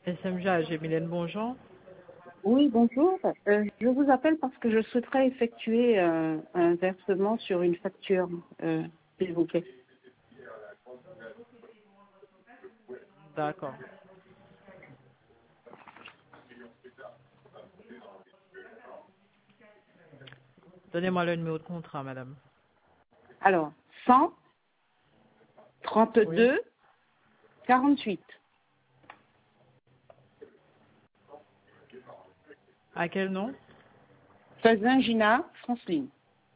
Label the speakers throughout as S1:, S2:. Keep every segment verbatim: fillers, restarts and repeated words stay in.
S1: S M G A G, Mylène, bonjour.
S2: Oui, bonjour. Euh, je vous appelle parce que je souhaiterais effectuer euh, un versement sur une facture, euh, s'il vous plaît.
S1: D'accord. Donnez-moi le numéro de contrat, madame.
S2: Alors, cent
S1: Oui.
S2: trente-deux quarante-huit.
S1: À quel nom?
S2: Fazin Gina, Franceline.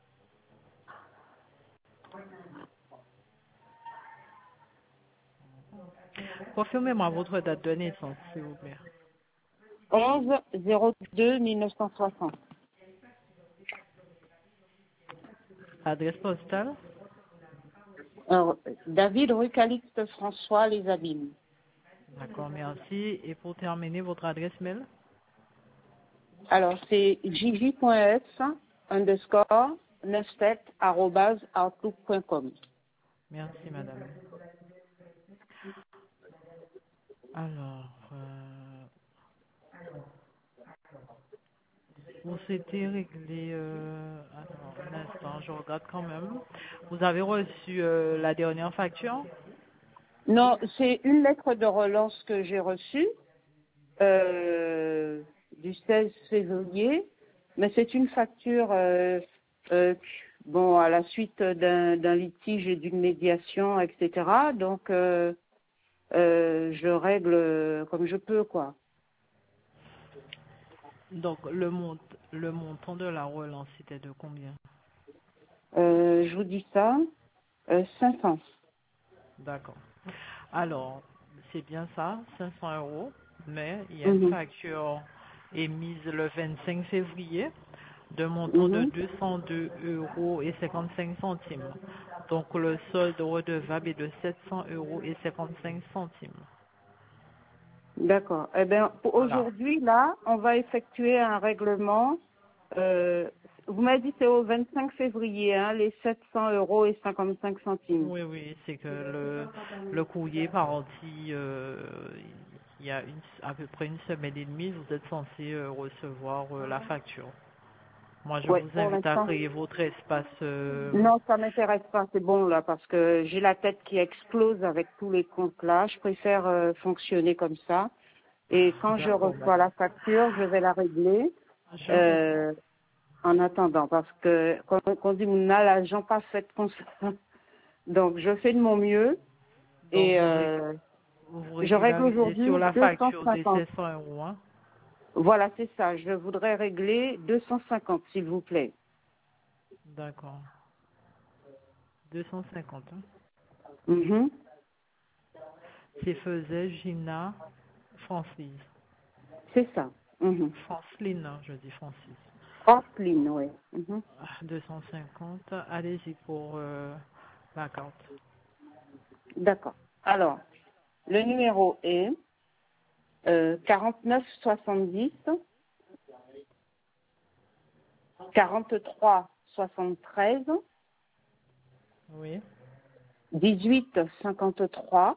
S1: Confirmez-moi votre date de naissance, s'il vous plaît.
S2: onze zéro deux mille neuf cent soixante.
S1: Adresse postale?
S2: Alors, David rue Calixte François, Les Abîmes.
S1: D'accord, merci. Et pour terminer, votre adresse mail?
S2: Alors, c'est jj.s underscore neuf-sept arobase outlook point com.
S1: Merci, madame. Alors, euh, vous souhaitez régler... Euh, alors, un instant, je regarde quand même. Vous avez reçu euh, la dernière facture?
S2: Non, c'est une lettre de relance que j'ai reçue euh, du seize février, mais c'est une facture, euh, euh, bon, à la suite d'un d'un litige et d'une médiation, et cetera. Donc, euh, euh, je règle comme je peux, quoi.
S1: Donc, le, mont le montant de la relance, c'était de combien?
S2: Euh, je vous dis ça, euh, cinq cents.
S1: D'accord. Alors, c'est bien ça, cinq cents euros, mais il y a une
S2: Mhm,
S1: facture émise le vingt-cinq février d'un montant de
S2: mhm.
S1: deux cent deux euros et cinquante-cinq centimes. Donc, le solde redevable est de sept cents euros et cinquante-cinq centimes.
S2: D'accord. Eh bien, pour
S1: Voilà.
S2: aujourd'hui, là, on va effectuer un règlement. Euh, vous m'avez dit c'est au vingt-cinq février, hein, les sept cents euros et cinquante-cinq centimes.
S1: Oui, oui, c'est que le, le courrier est parti euh, il y a une, à peu près une semaine et demie. Vous êtes censé euh, recevoir euh, la facture. Moi, je
S2: Oui,
S1: vous
S2: pour
S1: invite à
S2: l'instant.
S1: créer votre espace. euh,
S2: Non, ça m'intéresse pas, c'est bon là, parce que j'ai la tête qui explose avec tous les comptes là. Je préfère euh, fonctionner comme ça. Et quand je
S1: D'accord,
S2: reçois
S1: madame.
S2: la facture, je vais la régler.
S1: Je comprends.
S2: Euh, en attendant, parce que quand on dit on a l'argent pas fait comme ça. Donc je fais de mon mieux
S1: Donc,
S2: et
S1: vous, ré-
S2: euh,
S1: vous
S2: je règle
S1: régularisez sur
S2: aujourd'hui
S1: la
S2: deux cent
S1: facture des
S2: cinquante.
S1: sept cents euros. Hein?
S2: Voilà, c'est ça. Je voudrais régler deux cent cinquante, s'il vous plaît.
S1: D'accord. deux cent cinquante. Hein?
S2: Mhm.
S1: C'est faisait Gina Francise.
S2: C'est ça. Mhm.
S1: Franceline, hein, je dis Francis.
S2: Orpheline, oui. Mhm.
S1: Ah, deux cent cinquante. Allez-y pour euh, la carte.
S2: D'accord. Alors, le numéro est euh, quarante-neuf soixante-dix, quarante-trois soixante-treize,
S1: Oui,
S2: dix-huit cinquante-trois,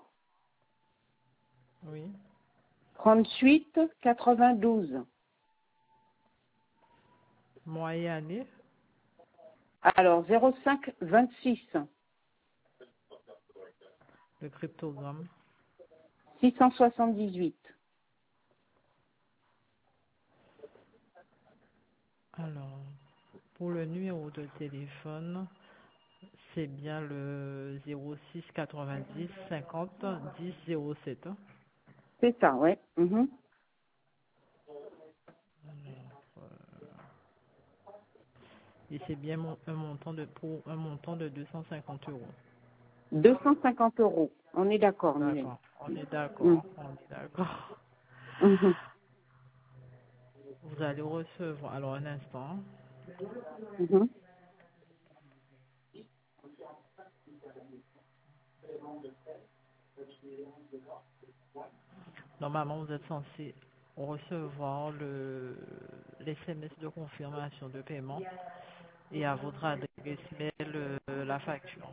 S1: oui.
S2: trente-huit quatre-vingt-douze.
S1: Mois et année.
S2: Alors, zéro cinq vingt-six,
S1: Le cryptogramme.
S2: six cent soixante-dix-huit.
S1: Alors, pour le numéro de téléphone, c'est bien le zéro six quatre-vingt-dix cinquante dix zéro sept. Hein.
S2: C'est ça, oui. Mhm.
S1: Alors, euh, et c'est bien mon- un montant de pour un montant de deux cent cinquante euros.
S2: deux cent cinquante euros. On est d'accord, Mylène.
S1: D'accord, on est
S2: Mhm.
S1: d'accord, on est d'accord.
S2: Mhm.
S1: Vous allez recevoir, alors un instant.
S2: Mhm.
S1: Normalement, vous êtes censé recevoir le l'S M S de confirmation de paiement et à votre adresse mail euh, la facture.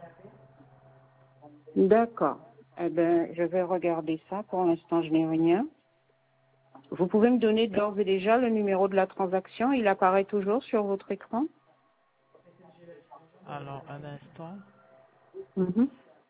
S2: D'accord. Eh ben, je vais regarder ça. Pour l'instant, je n'ai rien. Vous pouvez me donner d'ores et déjà le numéro de la transaction? Il apparaît toujours sur votre écran?
S1: Alors, un instant.
S2: Mhm.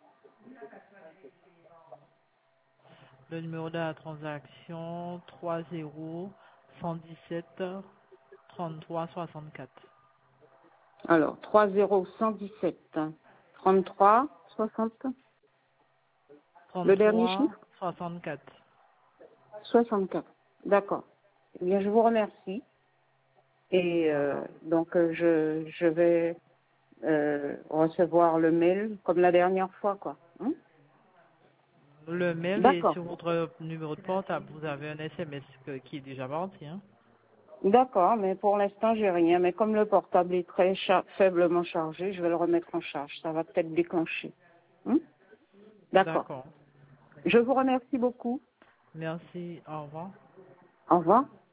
S1: Le numéro de la transaction, trois zéro un un sept trente-trois soixante-quatre.
S2: Alors, trois zéro un un sept trente-trois soixante. Le dernier
S1: trente-trois
S2: chiffre?
S1: soixante-quatre.
S2: soixante-quatre. D'accord. Eh bien, je vous remercie. Et euh, donc, euh, je, je vais euh, recevoir le mail comme la dernière fois, quoi. Hein?
S1: Le mail est
S2: D'accord.
S1: sur votre numéro de portable. Vous avez un S M S que- qui est déjà parti. Hein?
S2: D'accord, mais pour l'instant, j'ai rien. Mais comme le portable est très cha- faiblement chargé, je vais le remettre en charge. Ça va peut-être déclencher. Hein? D'accord.
S1: D'accord.
S2: Je vous remercie beaucoup.
S1: Merci. Au revoir.
S2: Au revoir.